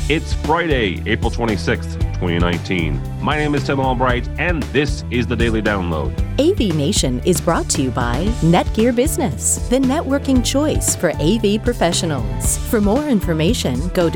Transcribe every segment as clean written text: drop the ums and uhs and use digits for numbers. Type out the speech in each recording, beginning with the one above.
It's Friday, April 26th, 2019. My name is Tim Albright, and this is the Daily Download. AV Nation is brought to you by Netgear Business, the networking choice for AV professionals. For more information, go to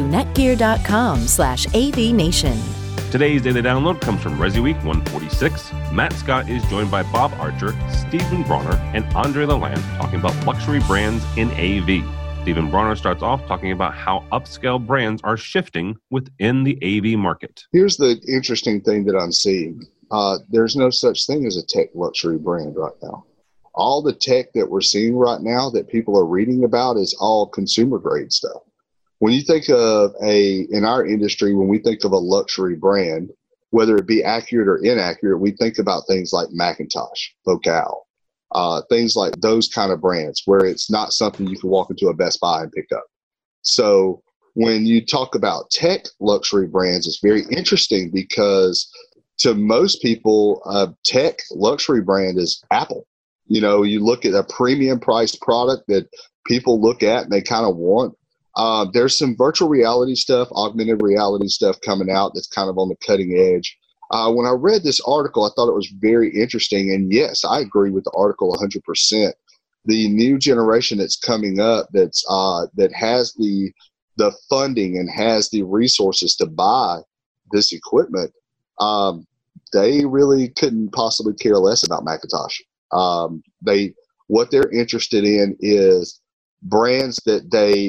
netgear.com/AVNation. Today's Daily Download comes from Resi Week 146. Matt Scott is joined by Bob Archer, Stephen Bronner, and Andre Lalande talking about luxury brands in AV. Stephen Bronner starts off talking about how upscale brands are shifting within the AV market. Here's the interesting thing that I'm seeing. There's no such thing as a tech luxury brand right now. All the tech that we're seeing right now that people are reading about is all consumer grade stuff. When you think of in our industry, when we think of a luxury brand, whether it be accurate or inaccurate, we think about things like Macintosh, Focal, things like those kind of brands where it's not something you can walk into a Best Buy and pick up. So when you talk about tech luxury brands, it's very interesting because to most people, a tech luxury brand is Apple. You know, you look at a premium priced product that people look at and they kind of want. There's some virtual reality stuff, augmented reality stuff coming out that's kind of on the cutting edge. When I read this article, I thought it was very interesting. And yes, I agree with the article 100%. The new generation that's coming up that has the funding and has the resources to buy this equipment, they really couldn't possibly care less about Macintosh. What they're interested in is brands that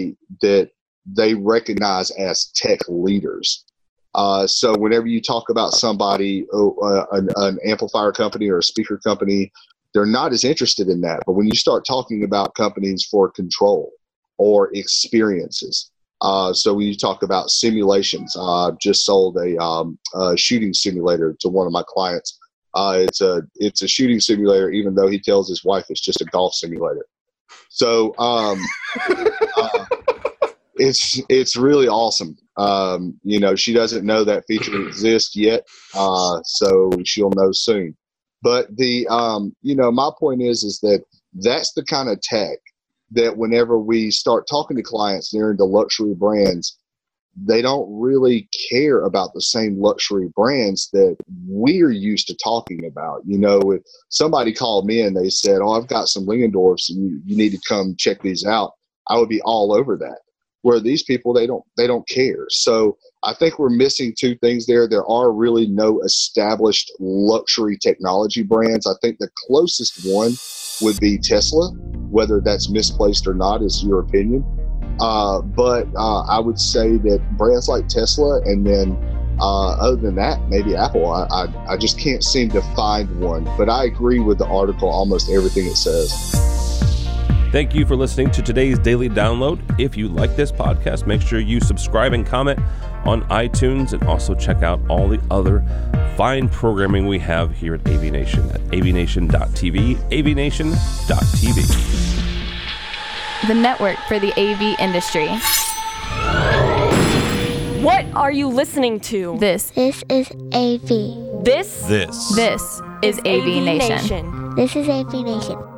they recognize as tech leaders. So whenever you talk about somebody, an amplifier company or a speaker company, they're not as interested in that. But when you start talking about companies for control or experiences, so when you talk about simulations, just sold a shooting simulator to one of my clients. It's a shooting simulator, even though he tells his wife it's just a golf simulator. So it's really awesome. You know, she doesn't know that feature exists yet, so she'll know soon. But my point is that that's the kind of tech that whenever we start talking to clients, they're into luxury brands, they don't really care about the same luxury brands that we're used to talking about. You know, if somebody called me and they said, "Oh, I've got some Lingendorfs and you need to come check these out," I would be all over that. Where these people, they don't care. So I think we're missing two things there. There are really no established luxury technology brands. I think the closest one would be Tesla. Whether that's misplaced or not is your opinion. But I would say that brands like Tesla, and then other than that, maybe Apple. I just can't seem to find one. But I agree with the article, almost everything it says. Thank you for listening to today's Daily Download. If you like this podcast, make sure you subscribe and comment on iTunes, and also check out all the other fine programming we have here at AV Nation at avnation.tv, avnation.tv. The network for the AV industry. What are you listening to? This is AV. This is AV Nation. This is AV Nation.